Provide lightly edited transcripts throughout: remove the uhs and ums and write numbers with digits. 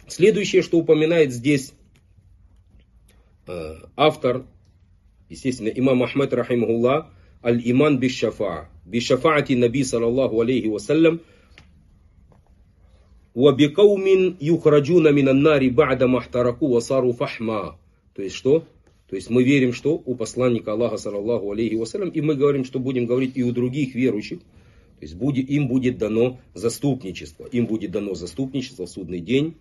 Следующее, что упоминает здесь автор, естественно, имам Ахмад рахимахуллах, аль-иман биш-шафаа. Биш-шафаати наби саллаллаху алейхи вассалям. Ва бикаумин юхраджуна минан нари ба'да махтараку васару фахма. То есть что? То есть мы верим, что у посланника Аллаха саллаллаху алейхи вассалям, и мы говорим, что будем говорить и у других верующих. То есть им будет дано заступничество. Им будет дано заступничество в судный день.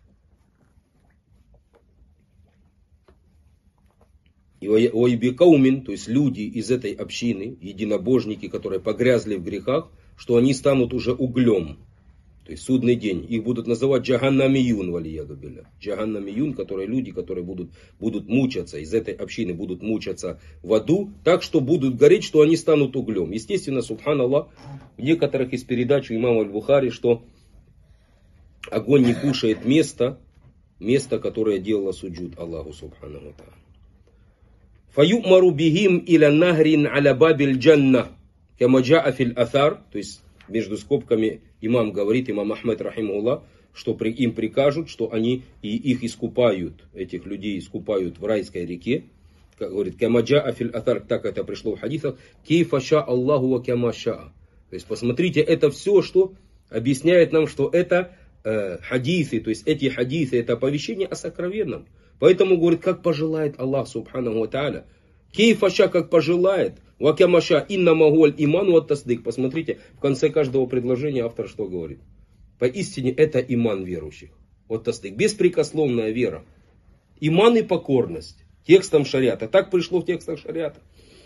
И ойбикаумин, то есть люди из этой общины, единобожники, которые погрязли в грехах, что они станут уже углем. То есть судный день. Их будут называть джаганнамиюн, валияду билля. Джаганнамиюн, которые люди, которые будут мучаться, из этой общины будут мучаться в аду, так что будут гореть, что они станут углем. Естественно, субханаллах, в некоторых из передач у имама Аль-Бухари, что огонь не кушает место, которое делало суджуд Аллаху субхану ва тааля. Фаюмару бихим иля нахрин аля бабиль джанна, кама джаа фил атар, то есть между скобками имам говорит, имам Ахмад рахимахуллах, что им прикажут, что они и их искупают, этих людей искупают в райской реке. Как говорит, кама джаа фил атар, так это пришло в хадисах, кейфа ша Аллаху ва кама ша. То есть посмотрите, это все, что объясняет нам, что это хадисы, то есть эти хадисы, это оповещение о сокровенном. Поэтому говорит, как пожелает Аллах субханаху ва тааля. Кейфаша, как пожелает. Вакямаша инна магуаль иману от тасдык. Посмотрите, в конце каждого предложения автор что говорит? Поистине это иман верующих. От тасдык. Беспрекословная вера. Иман и покорность. Текстом шариата. Так пришло в текстах шариата.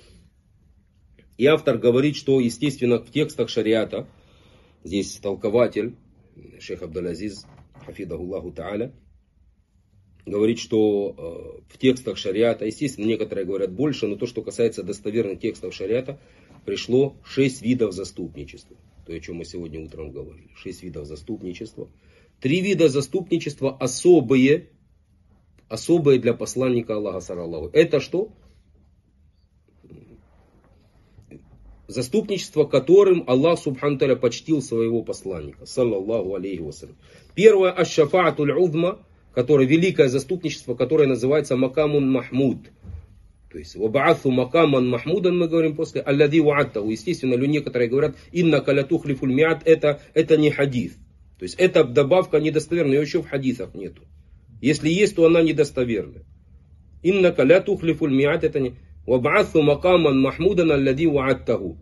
И автор говорит, что, естественно, в текстах шариата, здесь толкователь, шейх Абдул-Азиз, хафидахуллаху тааля, говорит, что в текстах шариата, естественно, некоторые говорят больше, но то, что касается достоверных текстов шариата, пришло 6 видов заступничества. То, о чем мы сегодня утром говорили. 6 видов заступничества. 3 вида заступничества особые для посланника Аллаха саллаллаху. Это что? Заступничество, которым Аллах субхану тааля почтил своего посланника, саллаллаху алейхи вассалям. Первое, аш-шафаатуль узма, которое великое заступничество, которое называется макамун махмуд. То есть, вабаатху макаман махмудан, мы говорим после, аллади вааттаху. Естественно, некоторые говорят, инна калятухлифуль миат, это не хадис. То есть, это добавка недостоверная, ее еще в хадисах нету. Если есть, то она недостоверная. Инна калятухлифуль миат, это не... Вабаатху макаман махмудан, аллади вааттаху.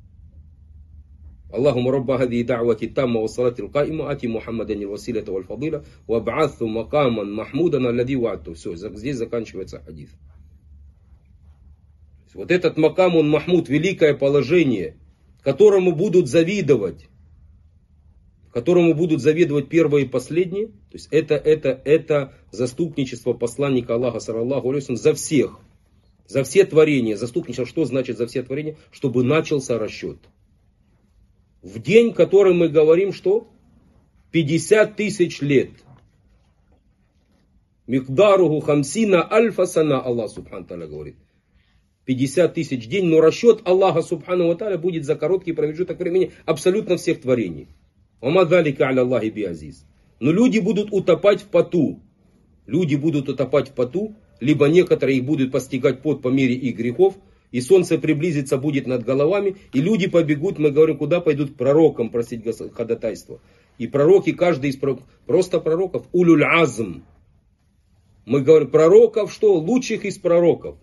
اللهم رب هذه دعوة التامة والصلاة القائمة آتي محمدا الوسيلة والفضيلة وابعثه مقاما محمودا الذي وعدته. Все, здесь заканчивается хадис. Вот этот макам, он махмуд, великое положение, которому будут завидовать первые и последние. То есть это заступничество посланника Аллаха саллаллаху алейхи ва саллям за все творения. Заступничество, что значит за все творения? Чтобы начался расчет. В день, который мы говорим, что 50 тысяч лет. Микдаруху хамсина альфа сана, Аллах субхану тааля говорит. 50 тысяч день, но расчет Аллаха субхану ва тааля будет за короткий промежуток времени абсолютно всех творений. Ама залика аля Аллахи би азиз. Но люди будут утопать в поту. Либо некоторые их будут постигать пот по мере их грехов. И солнце приблизится будет над головами, и люди побегут, мы говорим, куда пойдут? К пророкам просить ходатайства. И пророки, каждый из просто пророков, улюль азм. Мы говорим, пророков что? Лучших из пророков.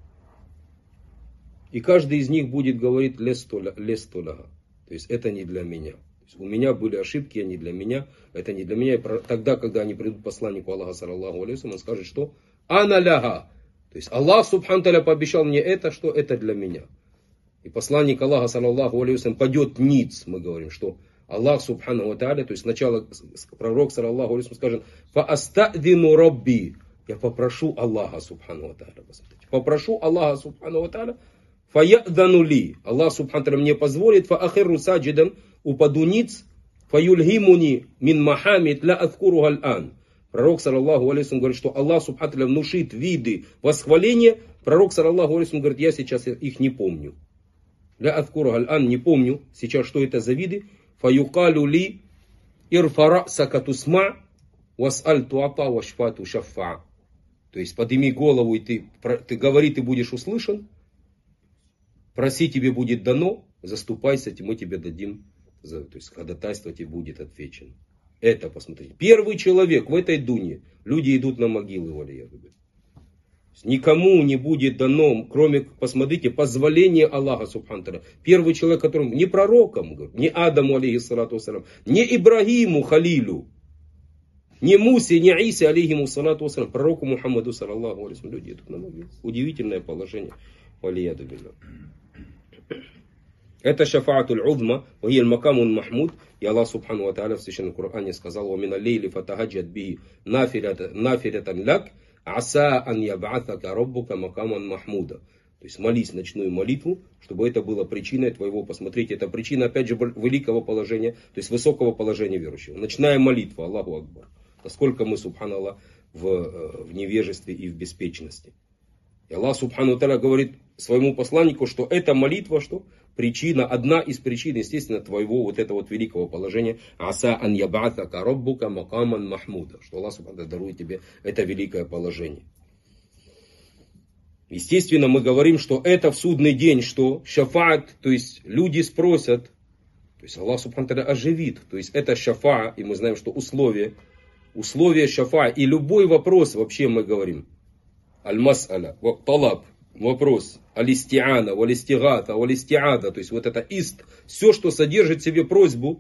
И каждый из них будет говорить лестуляга. То есть это не для меня. У меня были ошибки, они для меня. Это не для меня. И тогда, когда они придут к посланнику Аллаха саллаллаху алейхи ва саллям, он скажет, что ана ляга. То есть Аллах субхану тааля пообещал мне это, что это для меня. И посланник Аллаха саллаллаху алейхи ва саллям падет ниц, мы говорим, что Аллах субхану тааля, то есть сначала пророк саллаллаху алейхи ва саллям скажет, фаастадину рабби, я попрошу Аллаха субхану тааля, попрошу Аллаха субхану тааля, фаядану ли, Аллах субхану тааля мне позволит, фаахиру саджидан, упаду ниц, фаюльгимуни мин махамид ла адкуру аль-ан. Пророк, саллаллаху алейхи ва саллям, говорит, что Аллах субхану тааля внушит виды восхваления. Пророк, саллаллаху алейхи ва саллям, говорит, я сейчас их не помню. Ля адкуру аль-ан, не помню сейчас, что это за виды. Фаюкалю ли ирфара сакатусма. «Вас'аль туата вашфату шаффа». То есть подними голову, и ты говори, ты будешь услышан. Проси, тебе будет дано. Заступайся, мы тебе дадим. То есть ходатайство тебе будет отвечено. Это посмотрите. Первый человек в этой дуне. Люди идут на могилы, валиядубилля. Никому не будет дано, кроме, посмотрите, позволения Аллаха субхану ва тааля. Первый человек, которому, не пророкам, не Адаму, алейхиссалату вассалям, не Ибрагиму, халилю, не Мусе, не Исе, алейхиссалату вассалям, пророку Мухаммаду, саллаллаху алейхи, люди идут на могилу. Удивительное положение, валиядубилля. Это шафаатуль удма, вахи аль-макамун махмуд. И Аллах субхану ва тааля в священном Коране сказал: «Ва мина лейли фатахаджад би нафилятан ляк, аса ан яб'атака раббука макаман махмуда». То есть молись ночную молитву, чтобы это было причиной твоего, посмотрите, это причина, опять же, великого положения, то есть высокого положения верующего. Ночная молитва, Аллаху Акбар. Насколько мы, субханаллах, в невежестве и в беспечности. И Аллах субхану ва тааля говорит своему посланнику, что эта молитва, что? Причина, одна из причин, естественно, твоего вот этого вот великого положения. Аса ан яб'атака раббука макаман махмуда. Что Аллах субхану ва тааля дарует тебе это великое положение. Естественно, мы говорим, что это в судный день, что шафаат, то есть люди спросят, то есть Аллах субхану ва тааля оживит. То есть это шафа, и мы знаем, что условия шафа, и любой вопрос, вообще мы говорим, аль-мас'аля, талаб, вопрос, аль-исти'ана, валь-истигата, валь-исти'ада, то есть вот это ист, все, что содержит в себе просьбу,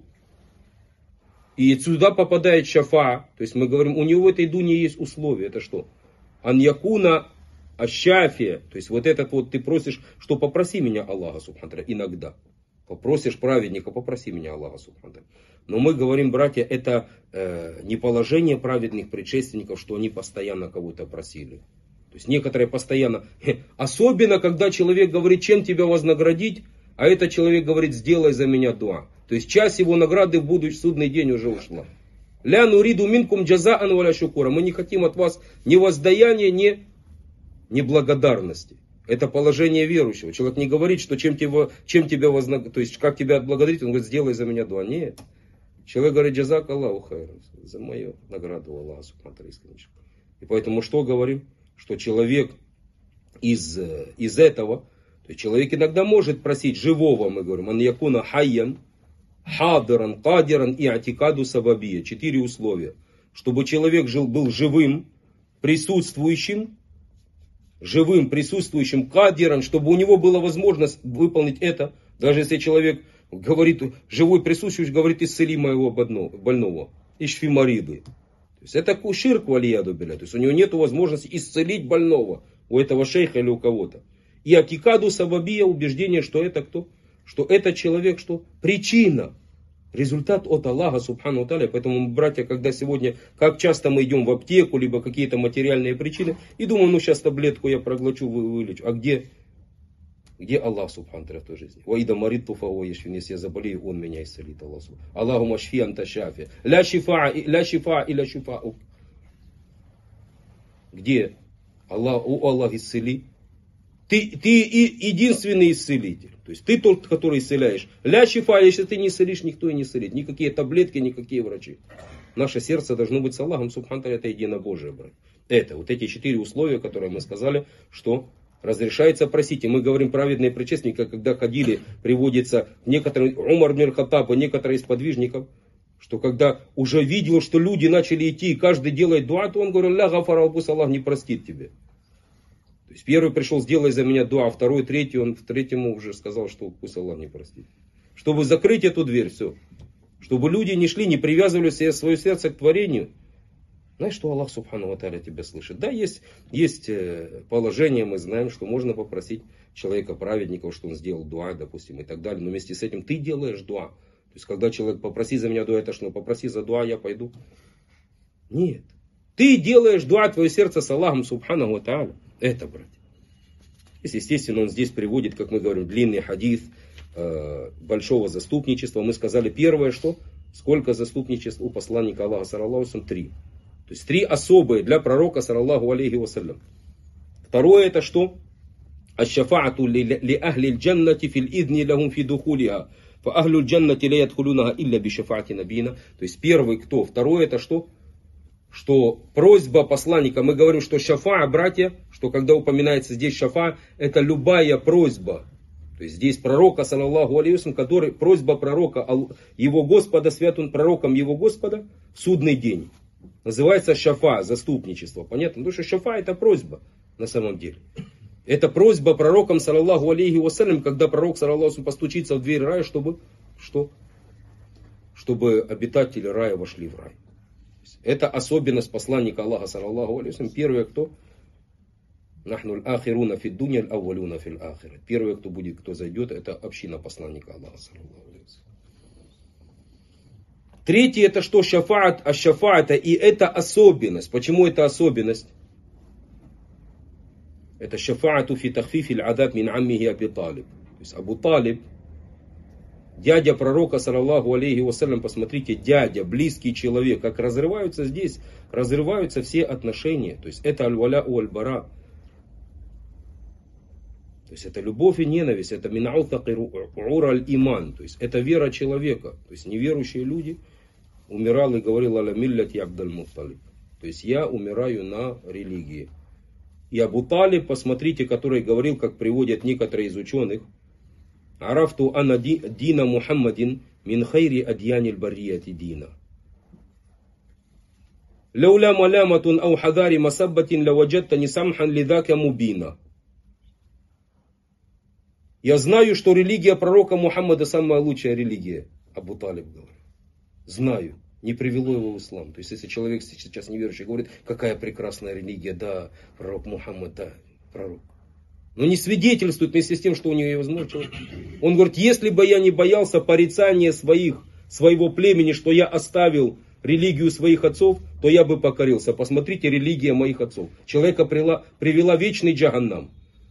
и сюда попадает шафа, то есть мы говорим, у него в этой дуне есть условия, это что? Ан якуна аш-шафия, то есть вот этот вот ты просишь, что попроси меня Аллаха субхану ва тааля, иногда. Попросишь праведника, попроси меня Аллаха субхану ва тааля. Но мы говорим, братья, это не положение праведных предшественников, что они постоянно кого-то просили. То есть некоторые постоянно, особенно когда человек говорит, чем тебя вознаградить, а этот человек говорит, сделай за меня дуа. То есть часть его награды в будущий судный день уже ушла. Ля нуриду минкум джазаан валя шукура. Мы не хотим от вас ни воздаяния, ни благодарности. Это положение верующего. Человек не говорит, что чем тебя вознаградить, то есть как тебя отблагодарить, он говорит, сделай за меня дуа. Нет. Человек говорит, джазак Аллаху хайран, за мою награду Аллаха субхану ва тааля. И поэтому что говорим? Что человек из этого, то есть человек иногда может просить живого, мы говорим, ан якуна хайян, хадиран, кадиран и атикаду сабабия. 4 условия. Чтобы человек был живым, присутствующим, кадиран, чтобы у него была возможность выполнить это. Даже если человек говорит, живой присутствующий, говорит, исцели моего больного, ишфи мариды. То есть это ширк валиядубилля. То есть у него нет возможности исцелить больного. У этого шейха или у кого-то. И акикаду сабабия, убеждение, что это кто? Что это человек, что? Причина. Результат от Аллаха субхану ва тааля. Поэтому, братья, когда сегодня, как часто мы идем в аптеку, либо какие-то материальные причины, и думаем, ну сейчас таблетку я проглочу, вылечу. А где Аллах субхану ва тааля в той жизни? Ваида маридту фао яшфин, если я заболею, он меня исцелит. Аллаху машфи анта шафи. Ля шифа иля шифау. Где Аллах исцели? Ты единственный исцелитель. То есть ты тот, который исцеляешь. Ля шифа, если ты не исцелишь, никто и не исцелит. Никакие таблетки, никакие врачи. Наше сердце должно быть с Аллахом субхану ва тааля, это единобожие, брат. Это вот эти 4 условия, которые мы сказали, что разрешается просить. И мы говорим, праведные предшественники, когда ходили, приводится некоторые, Умар ибн аль-Хаттаб и некоторые из подвижников, что когда уже видел, что люди начали идти, и каждый делает дуа, то он говорил, ля гафара, пусть Аллах не простит тебе. То есть первый пришел, сделай за меня дуа, второй, третий, он третьему уже сказал, что пусть Аллах не простит. Чтобы закрыть эту дверь, все. Чтобы люди не шли, не привязывали свое сердце к творению. Знаешь, что Аллах субхану ва тааля тебя слышит? Да, есть положение, мы знаем, что можно попросить человека праведников, что он сделал дуа, допустим, и так далее. Но вместе с этим ты делаешь дуа. То есть, когда человек, попроси за меня дуа, это что, попроси за дуа, я пойду. Нет. Ты делаешь дуа, твое сердце с Аллахом субхану ва тааля. Это, братья. Естественно, он здесь приводит, как мы говорим, длинный хадис большого заступничества. Мы сказали первое, что? Сколько заступничеств у посланника Аллаха, саллаллаху алейхи ва саллям? 3. То есть 3 особые для пророка, саллаллаху алейхи ва саллям. Второе это что? Аш-шафаату ли ахли аль-джаннати фил идни лахум фи духулиха. Фа ахлю аль-джаннати ла ядхулунаха илля би шафаати набийна. То есть первый кто? Второе это что? что просьба посланника, мы говорим, что шафа, братья, что когда упоминается здесь шафа, это любая просьба. То есть здесь пророка, саллаллаху алейхи вассалям, который, просьба пророка, его Господа, свят он пророком его Господа в судный день. Называется шафа, заступничество. Понятно? Потому что шафа это просьба на самом деле. Это просьба пророком, саллаллаху алейхи вассалям, когда пророк, саллаллаху алейхи вассалям, постучится в дверь рая, чтобы что? Чтобы обитатели рая вошли в рай. Это особенность посланника Аллаха, саллаллаху алейхи вассалям. Первое, кто? Нахнуль ахируна фид дунья аль-аввалюна фил ахире. Первое, кто будет, кто зайдет, это община посланника Аллаха, саллаллаху алейхи вассалям. Третье, это что? Шафаат, аш-шафаата, и это особенность. Почему это особенность? Это шафаату фи тахфифи аль-адаб мин аммихи Аби Талиб. То есть Абу Талиб, дядя пророка, саллаллаху алейхи вассалям, посмотрите, дядя, близкий человек, как разрываются здесь, разрываются все отношения. То есть это аль-валя у аль-бара. То есть это любовь и ненависть, это минаутакирура аль-иман, то есть это вера человека. То есть неверующие люди умирал и говорил аля милляти Абдаль-Мутталиб. То есть я умираю на религии. И Абу Талиб, посмотрите, который говорил, как приводят некоторые из ученых, арафту анна дина Мухаммадин мин хайри адьяниль баррияти дина. Лауля маляматун ау хадари масаббатин лаваджаттани самхан лидака мубина. Я знаю, что религия пророка Мухаммада самая лучшая религия. Абу Талиб говорит. Знаю. Не привело его в ислам. То есть, если человек сейчас неверующий говорит, какая прекрасная религия, да, пророк Мухаммад, да, пророк. Но не свидетельствует вместе с тем, что у него возможно. Он говорит, если бы я не боялся порицания своего племени, что я оставил религию своих отцов, то я бы покорился. Посмотрите, религия моих отцов. Человека привела вечный джаханнам.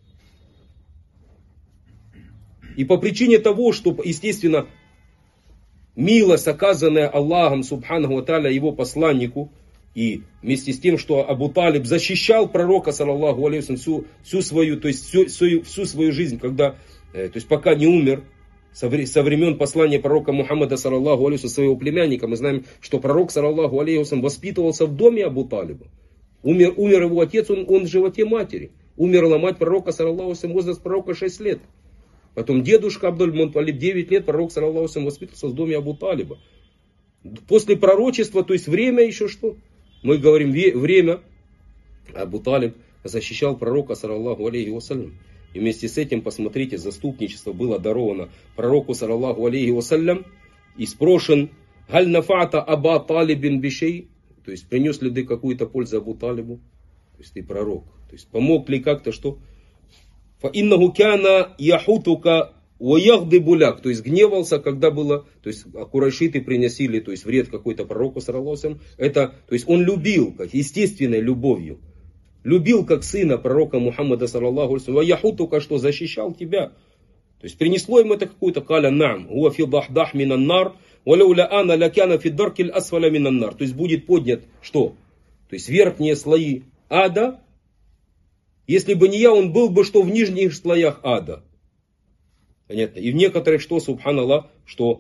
И по причине того, что, естественно, милость, оказанная Аллахом, субханаху ва тааля, его посланнику, и вместе с тем, что Абу Талиб защищал пророка, саллаллаху алейхи ва саллям, всю свою жизнь, когда, то есть пока не умер, со времен послания пророка Мухаммада, саллаллаху алейхи ва саллям, своего племянника, мы знаем, что пророк, саллаллаху алейхи ва саллям, воспитывался в доме Абу Талиба. Умер его отец, он в животе матери. Умерла мать пророка, саллаллаху алейхи ва саллям, возраст пророка 6 лет. Потом дедушка Абдуль-Мутталиб 9 лет, пророк, саллаллаху алейхи ва саллям, воспитывался в доме Абу Талиба. После пророчества, то есть время еще что? Мы говорим время, Абу Талиб защищал пророка, саллаллаху алейхи ва саллям. И вместе с этим, посмотрите, заступничество было даровано пророку, саллаллаху алейхи ва саллям. И спрошен, галь нафата Аба Талибин бишей, то есть принес ли ты какую-то пользу Абу Талибу? То есть ты пророк. То есть помог ли как-то что? Фаиннаху кяна яхутука ваях-ди-буляк, то есть гневался, когда было, то есть курайшиты приносили, то есть вред какой-то пророку, саллаллаху алейхи ва саллям. Это, то есть он любил, как естественной любовью. Любил как сына пророка Мухаммада, саллаллаху алейхи ва саллям. Ваяхутука, что защищал тебя. То есть принесло ему это какую-то каля нам. Хуа фи дахдах минан нар, валауля ана лакяна фи даркиль асфаля минан нар. То есть будет поднят что? То есть верхние слои ада. Если бы не я, он был бы что в нижних слоях ада. Понятно? И в некоторых что, субханаллах, что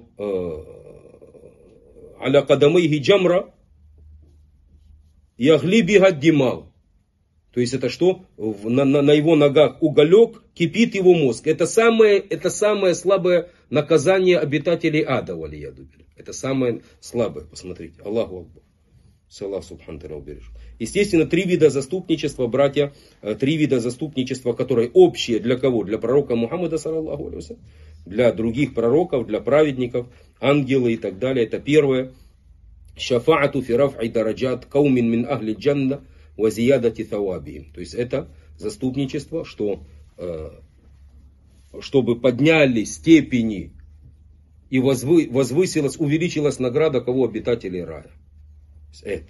аля кадамайхи джамра яхлиби гаддимал. То есть это что? На его ногах уголек, кипит его мозг. Это самое слабое наказание обитателей ада. Это самое слабое. Посмотрите. Аллаху Акбар. Аллах субхану ва тааля убережет. Естественно, 3 вида заступничества, братья, 3 вида заступничества, которые общие для кого? Для пророка Мухаммада, саллаллаху алейхи ва саллям, для других пророков, для праведников, ангелы и так далее. Это первое. Шафаату фи раф'и дараджат каумин мин ахли джанна ва зиядати thawabihim. То есть это заступничество, что чтобы поднялись степени и возвысилась, увеличилась награда кого? Обитателей рая. Это.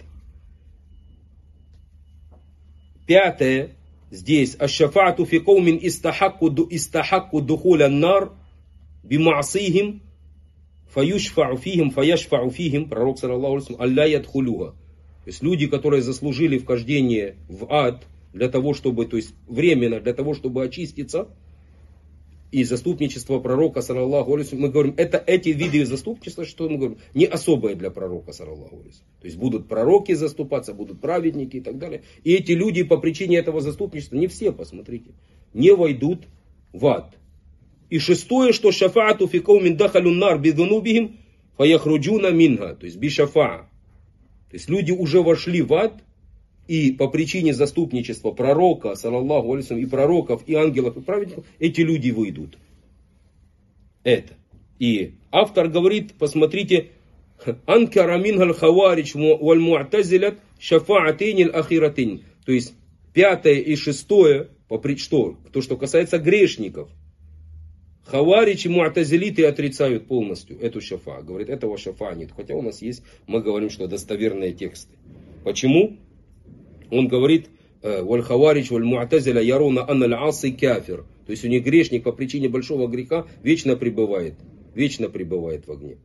5. Здесь. Аш-шафаату фи каумин истахакку духуля нар бимаасихим фаюшфау фихим фаяшфау фихим. Пророк, саллаллаху алейхи ва саллям, алля ядхулюха. То есть люди, которые заслужили вхождение в ад для того, чтобы, то есть временно, для того, чтобы очиститься, и заступничество пророка, саллаллаху алейхи, мы говорим, это эти виды заступничества, что мы говорим, не особые для пророка, саллаллаху алейхи. То есть будут пророки заступаться, будут праведники и так далее. И эти люди по причине этого заступничества, не все, посмотрите, не войдут в ад. И шестое, что шафаату фи каумин дахалун нар бидунубихим фаяхруджуна минха, то есть бишафаа. То есть люди уже вошли в ад, и по причине заступничества пророка, саллаллаху алейхи, и пророков, и ангелов, и праведников, эти люди выйдут. Это. И автор говорит, посмотрите, анкара минхаль хаварич валь му'тазилят шафаатейн аль ахиратейн. То есть пятое и шестое, то, что касается грешников. Хаварич и му'тазилиты отрицают полностью эту шафа. Говорит, этого шафа нет. Хотя у нас есть, мы говорим, что достоверные тексты. Почему? Он говорит, валь хаварич валь му'тазиля яруна анналь асы кафир. То есть у них грешник по причине большого греха вечно пребывает в огне.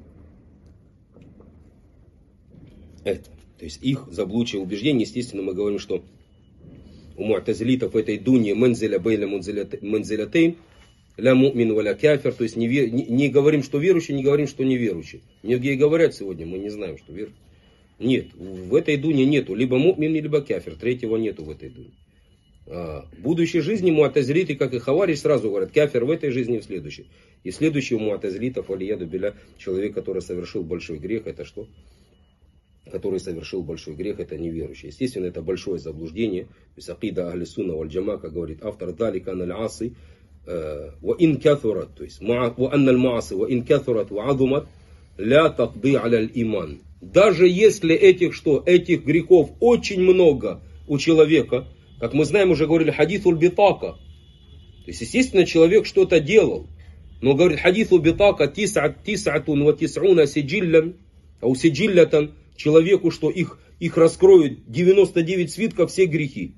Это. То есть их заблудшее убеждение, естественно, мы говорим, что у му'тазилитов в этой дуне мензиля бейля мензилятейн ля му'мин валя кафир. То есть не говорим, что верующий, не говорим, что неверующий. Многие говорят сегодня, мы не знаем, что верующий. Нет, в этой дуне нету либо му'мин, либо кафир. Третьего нету в этой дуне. В будущей жизни му'тазилиты, как и хаварич, сразу говорят, кафир в этой жизни и в следующей. И следующий у му'тазилитов, алияду биля, человек, который совершил большой грех, это что? Который совершил большой грех, это неверующий. Естественно, это большое заблуждение. То есть акида ахли сунна валь джама, как говорит автор, далика аналь асы ва ин кафурат, то есть ва анналь маасы ва ин кафурат ва азумат ля такды аля иман. Даже если этих грехов очень много у человека, как мы знаем, уже говорили, хадисуль битака. То есть, естественно, человек что-то делал. Но говорит, хадисуль битака тис'атун ва тис'уна сиджиллян, ау сиджиллятан, человеку, что их раскроют 99 свитков, все грехи.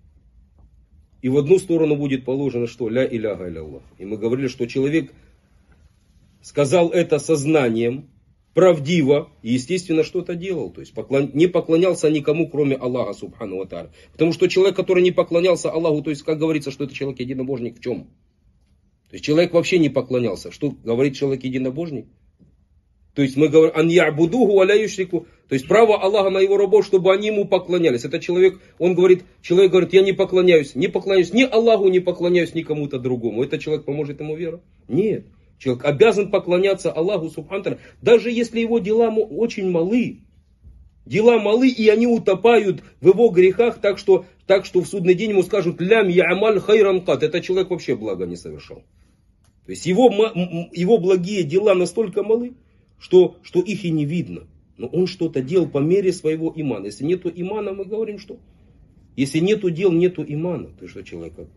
И в одну сторону будет положено, что ля иляха илля. И мы говорили, что человек сказал это сознанием, правдиво, и естественно что-то делал. То есть не поклонялся никому, кроме Аллаха, субхану ва тааля. Потому что человек, который не поклонялся Аллаху, то есть как говорится, что это человек единобожник в чем? То есть человек вообще не поклонялся. Что говорит человек единобожник? То есть мы говорим, ан я'будуху ва ля юшрику. То есть право Аллаха на его рабов, чтобы они ему поклонялись. Это человек говорит, я не поклоняюсь ни Аллаху, не поклоняюсь ни кому-то другому. Это человек поможет ему вера? Нет. Человек обязан поклоняться Аллаху субхану тааля, даже если его дела очень малы. Дела малы, и они утопают в его грехах, так что в судный день ему скажут, лям я'амаль хайран кат. Это человек вообще блага не совершал. То есть его благие дела настолько малы, что их и не видно. Но он что-то делал по мере своего имана. Если нету имана, мы говорим, что? Если нету дел, нету имана. То что человек как?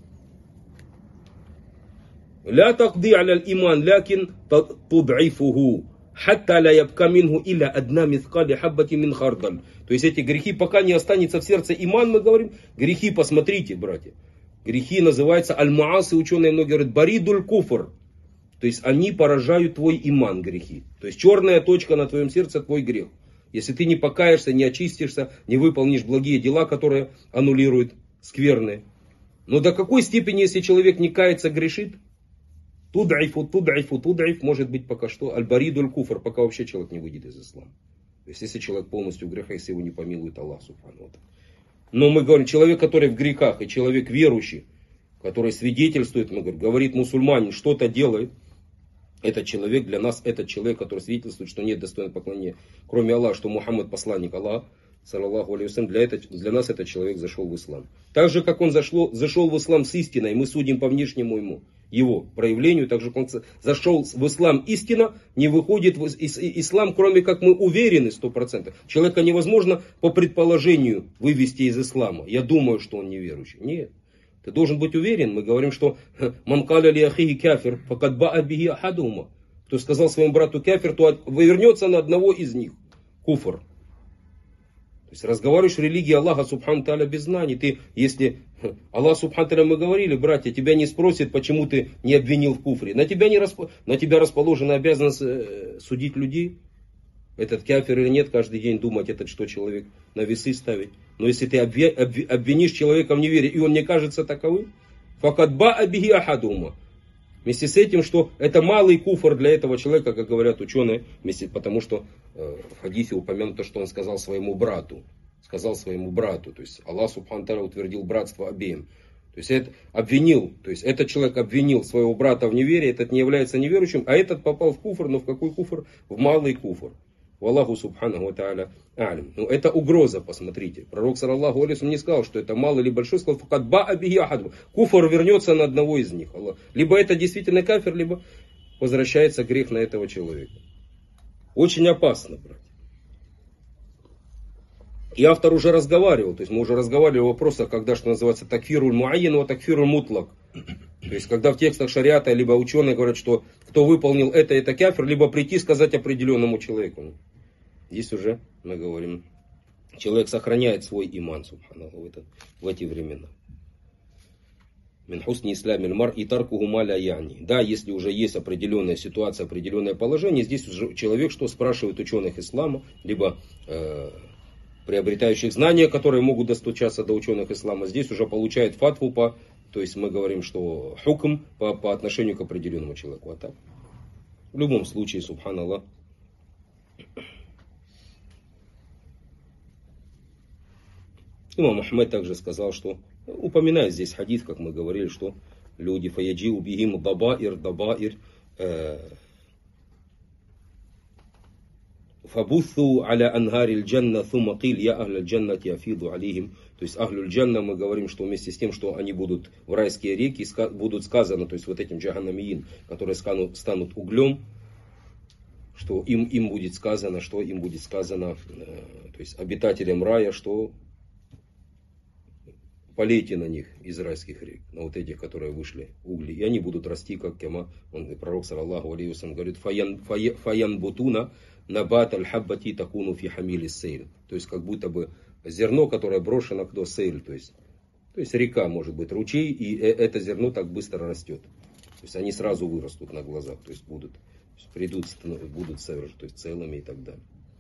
لا تقضي على الإيمان لكن تضعفه حتى لا يبقى منه إلا أدنى مثقال حبة من خردل. То есть эти грехи, пока не останется в сердце иман, мы говорим, грехи, посмотрите, братья, грехи называются аль-мааси, ученые многие говорят, баридуль куфр. То есть они поражают твой иман, грехи. То есть черная точка на твоем сердце твой грех. Если ты не покаешься, не очистишься, не выполнишь благие дела, которые аннулируют скверные. Но до какой степени, если человек не кается, грешит? Туд'иф, может быть пока что, аль-баридуль куфр, пока вообще человек не выйдет из ислама. То есть если человек полностью в грехах, если его не помилует Аллах, субхану. Но мы говорим, человек, который в грехах, и человек верующий, который свидетельствует, мы говорим, говорит мусульманин, что-то делает, этот человек, для нас этот человек, который свидетельствует, что нет достойного поклонения, кроме Аллаха, что Мухаммад посланник Аллаха, саллаллаху алейхи вассалям, для нас этот человек зашел в ислам. Так же, как он зашел в ислам с истиной, мы судим по внешнему его проявлению, так же, как он зашел в ислам истина, не выходит в ислам, кроме как мы уверены 100%. Человека невозможно по предположению вывести из ислама. Я думаю, что он неверующий. Нет. Ты должен быть уверен. Мы говорим, что «Ман каля ли ахихи кафир, факад баа бихи ахадума». Кто сказал своему брату кафир, то вернется на одного из них. Куфр. То есть разговариваешь в религии Аллаха субхану тааля без знаний. Если Аллах субхану тааля, мы говорили, братья, тебя не спросит, почему ты не обвинил в куфре. На тебя расположена обязанность судить людей. Этот кафир или нет, каждый день думать, этот что человек на весы ставить. Но если ты обвинишь человека в неверии, и он не кажется таковым, факад баа бихи ахадума, Вместе с этим, что это малый куфр для этого человека, как говорят ученые, потому что в хадисе упомянуто, что он сказал своему брату. То есть Аллах Субхану Тааля утвердил братство обеим. То есть этот человек обвинил своего брата в неверии, этот не является неверующим, а этот попал в куфр, но в какой куфр? В малый куфр. Аллаху Субхану Тааля алим. Ну, это угроза, посмотрите. Пророк саллаллаху алейхи ва саллям не сказал, что это малый или большой, сказал, факат баа бихи ахад. Куфр вернется на одного из них. Либо это действительно кафир, либо возвращается грех на этого человека. Очень опасно, братья. И автор уже разговаривал, то есть мы уже разговаривали о вопросах, когда, что называется, такфируль муайян, а такфируль мутлак. То есть, когда в текстах шариата, либо ученые говорят, что кто выполнил это кафир, либо прийти сказать определенному человеку. Здесь уже мы говорим, человек сохраняет свой иман, субханаллах, в эти времена. Мин хусни исламиль мар и таркуху маля яни. Да, если уже есть определенная ситуация, определенное положение, здесь уже человек что спрашивает ученых ислама, либо приобретающих знания, которые могут достучаться до ученых ислама, здесь уже получает фатву то есть мы говорим, что хукм по отношению к определенному человеку. А так, в любом случае, субханаллах. Имам Ахмед также сказал, что, упоминая здесь хадис, как мы говорили, что люди фаяджи убихим дабаир, фабуссу аля ангариль джанна сумма киль я ахля джаннати афиду алейхим. То есть ахлюль джанна, мы говорим, что вместе с тем, что они будут в райские реки, будут сказано, то есть вот этим джаханнамиин, которые станут углем, что им будет сказано, то есть обитателям рая, что полейте на них из райских рек, на вот этих, которые вышли угли, и они будут расти, как кема. Пророк саллаллаху алейхи ва саллям говорит, фаян бутуна набат аль-хаббати такуну фи хамили сейль. То есть как будто бы зерно, которое брошено до сейль, то есть река, может быть, ручей, и это зерно так быстро растет. То есть они сразу вырастут на глазах, то есть будут целыми и так далее.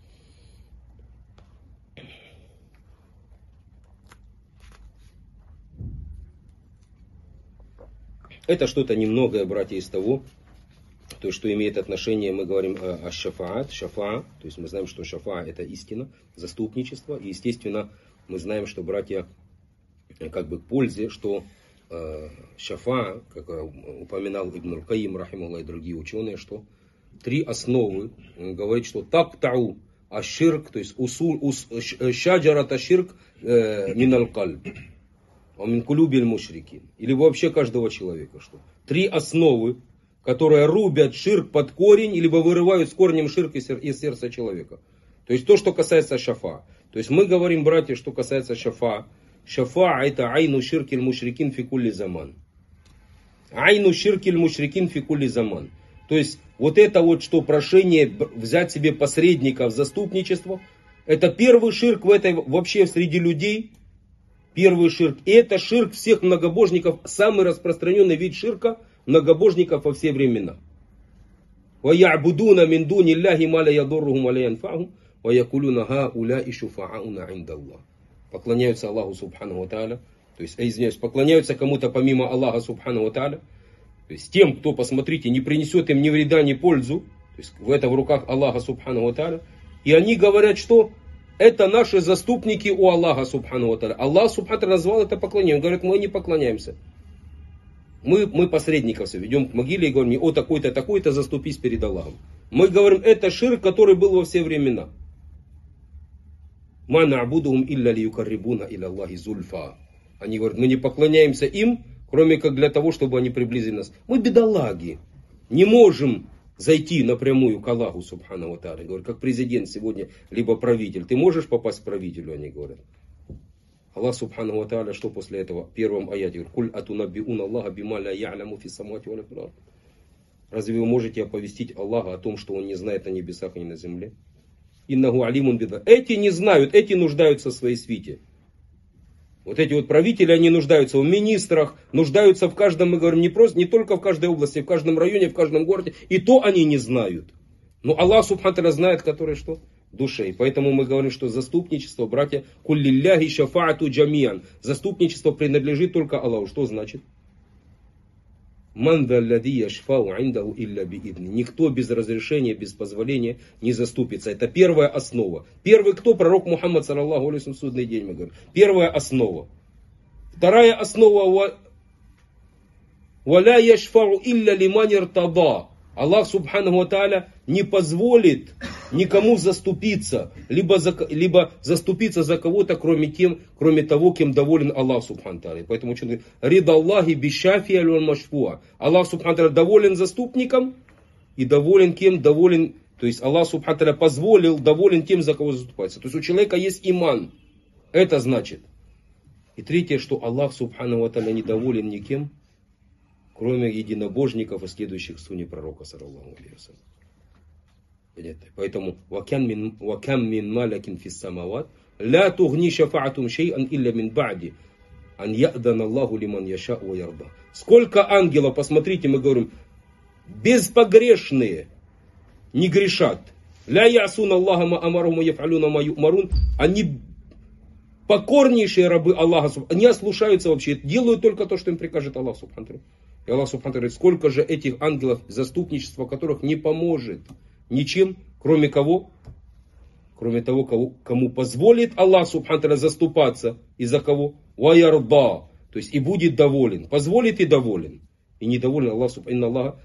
Это что-то немногое, братья, из того, то есть, что имеет отношение, мы говорим о шафаат, то есть мы знаем, что шафа это истина, заступничество, и естественно мы знаем, что, братья, как бы к пользе, что шафа, как упоминал Ибн аль-Каим, рахималлах, и другие ученые, что 3 основы, он говорит, что тактау аширк, то есть шаджарат аширк миналь кальб. Аминкулюбиль мушрики. Или вообще каждого человека. Что 3 основы, которые рубят ширк под корень, либо вырывают с корнем ширк из сердца человека. То есть то, что касается шафа. То есть мы говорим, братья, что касается шафа. Шафа это айну ширкиль мушрикин фи кулли заман. Айну ширкиль мушрикин фи кулли заман. То есть вот это вот, что прошение взять себе посредника в заступничество, это первый ширк вообще среди людей. Первый ширк. И это ширк всех многобожников, самый распространенный вид ширка многобожников во все времена. وَيَعْبُدُونَ مِنْ دُونِ اللَّهِ مَا لَا يَضُرُّهُمْ وَلَا يَنْفَعُهُمْ وَيَقُولُونَ هَؤُلَاءِ شُفَعَاؤُنَا عِنْدَ اللَّهِ. Поклоняются Аллаху Субхану ва Тааля. То есть, поклоняются кому-то помимо Аллаха Субхану ва Тааля. То есть тем, кто, посмотрите, не принесет им ни вреда, ни пользу. То есть это в руках Аллаха Субхану ва Тааля. И они говорят, что это наши заступники у Аллаха Субхану ва Тааля. Аллах Субхану ва Тааля назвал это поклонением. Он говорит, мы не поклоняемся. Мы посредников все ведем к могиле и говорим, о такой-то заступись перед Аллахом. Мы говорим, это ширк, который был во все времена. Ма на'будухум илля лиюкаррибуна иля Аллахи зульфа. Они говорят, мы не поклоняемся им, кроме как для того, чтобы они приблизили нас. Мы бедолаги. Не можем зайти напрямую к Аллаху Субхану ва Тааля. Говорят, как президент сегодня, либо правитель. Ты можешь попасть к правителю, они говорят. Аллах Субхану ва Тааля, что после этого? В первом аяте говорит, «Куль атунаббиуна Аллаха бима ля я'ляму фи самавати ва ля фил ард». Разве вы можете оповестить Аллаха о том, что Он не знает на небесах и на земле? Иннаху алимун бида. Эти не знают, эти нуждаются в своей свите. Вот эти вот правители, они нуждаются в министрах, нуждаются в каждом, мы говорим, не только в каждой области, в каждом районе, в каждом городе. И то они не знают. Но Аллах Субхану ва Тааля знает, который что? Душе. И поэтому мы говорим, что заступничество, братья, куллилляхи шафаату джамиан. Заступничество принадлежит только Аллаху. Что значит? Никто без разрешения, без позволения не заступится. Это первая основа. Первый кто? Пророк Мухаммад, саллаллаху алейхи ва саллям, судный день, мы говорим. Первая основа. Вторая основа. وَلَا يَشْفَعُ إِلَّا لِمَنِ ارْتَضَى. Аллах Субханаху ва Тааля не позволит никому заступиться, либо заступиться за кого-то, кроме того, кем доволен Аллах Субханаху ва Тааля. Поэтому ученый говорит, рида Аллахи бишафи аль машфуа. Аллах Субханаху ва Тааля доволен заступником и доволен кем? Доволен, то есть Аллах Субханаху ва Тааля позволил, доволен тем, за кого заступается. То есть у человека есть иман. Это значит. И третье, что Аллах Субханаху ва Тааля недоволен никем, кроме единобожников и следующих сунне пророка, саллаллаху алейхи ва саллям. Понятно? Поэтому вакам мин малякин фис самават ла тугни шафаатум шей'ан илля мин ба'ди ан я'дана Аллаху лиман яша ва ярда. Сколько ангелов, посмотрите, мы говорим, безпогрешные, не грешат. Ля ясуна Аллаха ма амарухум яф'алуна ма ю'марун. Они покорнейшие рабы Аллаха, они ослушаются вообще, делают только то, что им прикажет Аллах Субханаху. И Аллах Субханаху говорит, сколько же этих ангелов, заступничество которых не поможет ничем, кроме кого? Кроме того, кому позволит Аллах Субханаху заступаться. И за кого? Ваярда. То есть и будет доволен. Позволит и доволен. И недоволен Аллах Субханаху.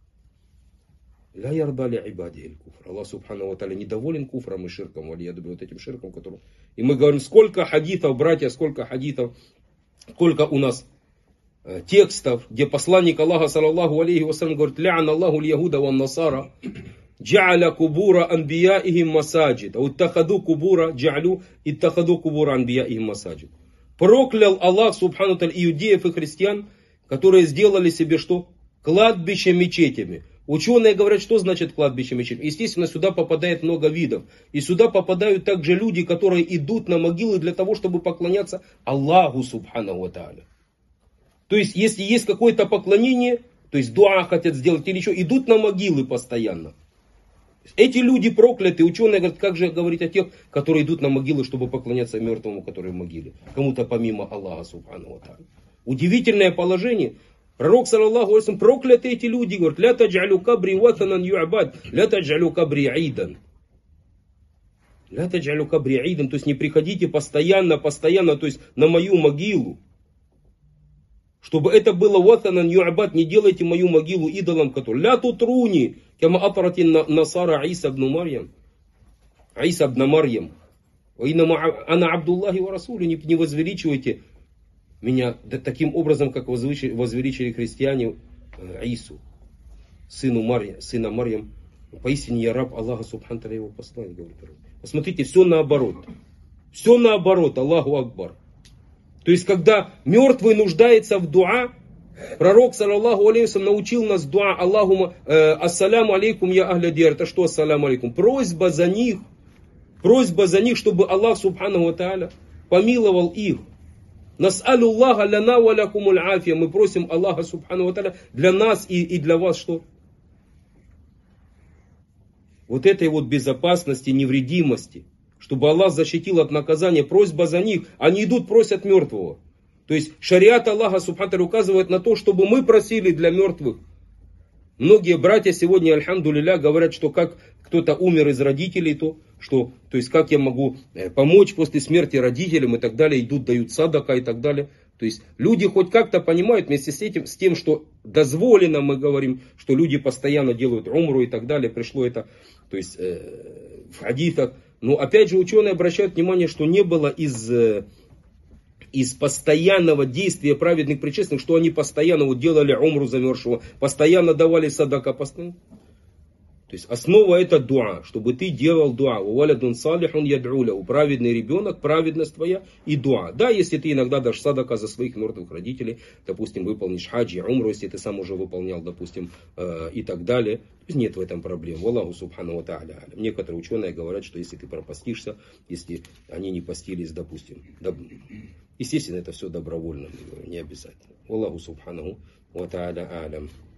Ля ярда ли ибади куфр. Аллах Субханаху ва Тааля недоволен куфром и ширком. Вот этим ширком, которым. И мы говорим, сколько хадитов, братья, сколько хадитов, сколько у нас текстов, где посланник Аллаха, саллаллаху алейхи ва саллям, говорит, ля'ан Аллаху л'ягуда ва насара, джа'аля кубура анбияихим масаджид, а уттахаду кубура джа'алю иттахаду кубура анбияихим масаджид. Проклял Аллах, субхану таль, иудеев и христиан, которые сделали себе что? Кладбище мечетями. Ученые говорят, что значит кладбище мечетями. Естественно, сюда попадает много видов. И сюда попадают также люди, которые идут на могилы для того, чтобы поклоняться Аллаху, субхану ва тааля. То есть, если есть какое-то поклонение, то есть дуа хотят сделать или что, идут на могилы постоянно. Эти люди прокляты. Ученые говорят, как же говорить о тех, которые идут на могилы, чтобы поклоняться мертвому, который в могиле. Кому-то помимо Аллаха, субхану ва тааля. Удивительное положение. Пророк, саллаллаху алейхи ва саллям, прокляты эти люди. Говорят, ля таджалю кабри ватанан ю'абад, ля таджалю кабри айдан. Ля таджалю кабри айдан. То есть не приходите постоянно, то есть на мою могилу. Чтобы это было ватанан ю'абад, не делайте мою могилу идолом, который ля тутруни, кама атратин насара Иса ибн Марьям. Иса ибн Марьям. Ана Абдуллахи ва Расулю, не возвеличивайте меня таким образом, как возвеличили христиане Ису, сына Марьям. Поистине я раб Аллаха субхану тааля, его посланник, говорит. Посмотрите, все наоборот. Все наоборот, Аллаху Акбар. То есть, когда мертвый нуждается в дуа, пророк, саллаллаху алейхи ва саллям, научил нас дуа Аллахума ассаляму алейкум я ахля дияр. Это что ассаляму алейкум? Просьба за них, чтобы Аллах субхану ва тааля помиловал их. Нас'алю Аллаха ляна ва лякумуль афия. Мы просим Аллаха субхану ва тааля для нас и для вас что? Вот этой вот безопасности, невредимости. Чтобы Аллах защитил от наказания, просьба за них. Они идут, просят мертвого. То есть шариат Аллаха субхану ва тааля указывает на то, чтобы мы просили для мертвых. Многие братья сегодня, альхамдулилля, говорят, что как кто-то умер из родителей, то есть как я могу помочь после смерти родителям и так далее, идут, дают садака и так далее. То есть люди хоть как-то понимают вместе с тем, что дозволено, мы говорим, что люди постоянно делают умру и так далее, пришло это, то есть в хадитах. Но опять же ученые обращают внимание, что не было из постоянного действия праведных предшественников, что они постоянно вот делали умру замерзшего, постоянно давали садака, постоянно. То есть основа это дуа, чтобы ты делал дуа. Валядун салихун яд'уля. Праведный ребенок, праведность твоя и дуа. Да, если ты иногда дашь садака за своих мертвых родителей, допустим, выполнишь хаджи, умру, если ты сам уже выполнял, допустим, и так далее. Нет в этом проблем. Валлаху субхану ва тааля. Некоторые ученые говорят, что если ты пропастишься, если они не постились, допустим. Естественно, это все добровольно, не обязательно. Валлаху субхану ва тааля алям.